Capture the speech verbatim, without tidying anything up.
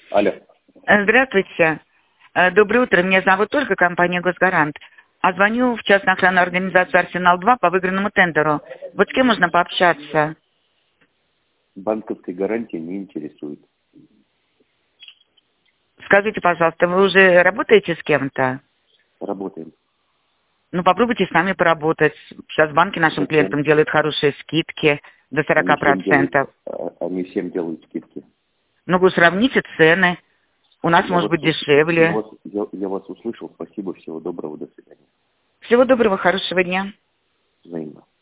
Алло. Здравствуйте. Доброе утро. Меня зовут Ольга, компания «Госгарант». А звоню в частную охранную организацию «Арсенал-два» по выигранному тендеру. Вот с кем можно пообщаться? Банковской гарантии не интересует. Скажите, пожалуйста, вы уже работаете с кем-то? Работаем. Ну, попробуйте с нами поработать. Сейчас банки нашим Зачем? клиентам делают хорошие скидки до сорока Они всем делают, процентов. они всем делают скидки. Ну, вы сравните цены. У нас Я может вас, быть я, дешевле. вас, я, я вас услышал. Спасибо. Всего доброго. До свидания. Всего доброго, хорошего дня. Взаимно.